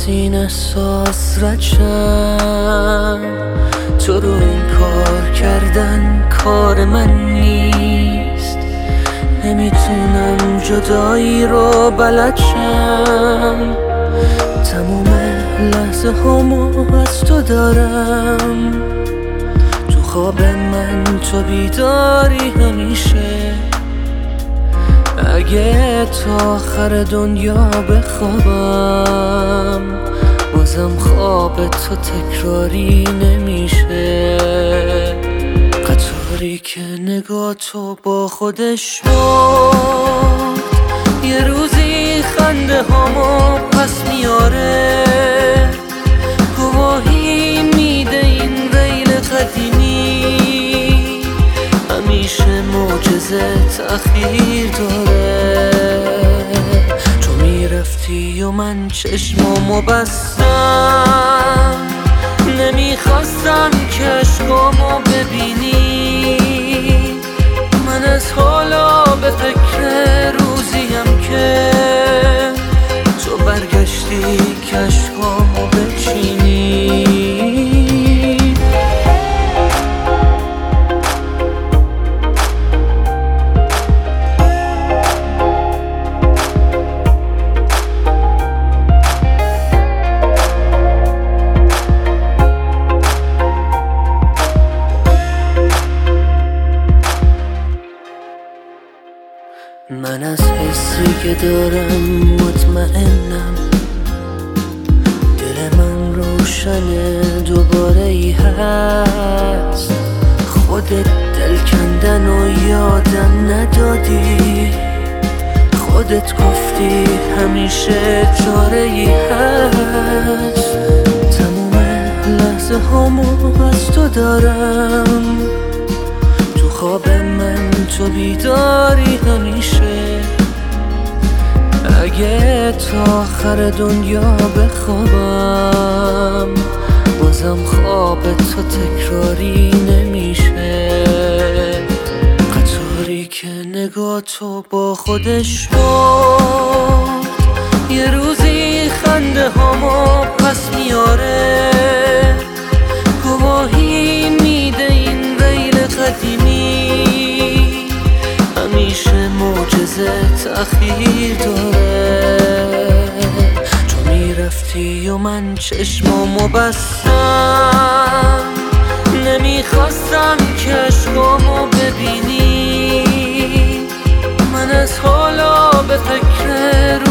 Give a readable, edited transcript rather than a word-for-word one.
سینه ساز رچم، تو رو این کار کردن کار من نیست. نمیتونم جدایی رو بلد شم، تموم لحظه همو از تو دارم. تو خواب من تو بیداری همیشه، اگه تا آخر دنیا بخوابم بازم خواب تو تکراری نمیشه. قطاری که نگاه تو با خودش برد، یه روزی خنده هامو پس میاره، گواهی میده این ویل قدیمی همیشه معجزه تأخیر داره. تو میرفتی و من چشمامو بستم، نمیخواستم که عشقامو ببینی. من از حالا به فکر روزیم که تو برگشتی که عشقامو بچینی. من از حسی که دارم مطمئنم، دل من روشنه دوباره ای هست. خودت دل کندن و یادم ندادی، خودت گفتی همیشه چاره ای هست. تموم لحظه همو از تو دارم، تو خواب من تو بیداری همیشه، اگه تا آخر دنیا بخوابم بازم خواب تو تکراری نمیشه. قطاری که نگاه تو با خودش برد، یه روزی خنده هامو پس میاره، گواهی میده این ویل قدیمی همیشه معجزه تأخیر داره. تو میرفتی و من چشمامو بستم، نمیخواستم که عشقامو ببینی. من از حالا به فکر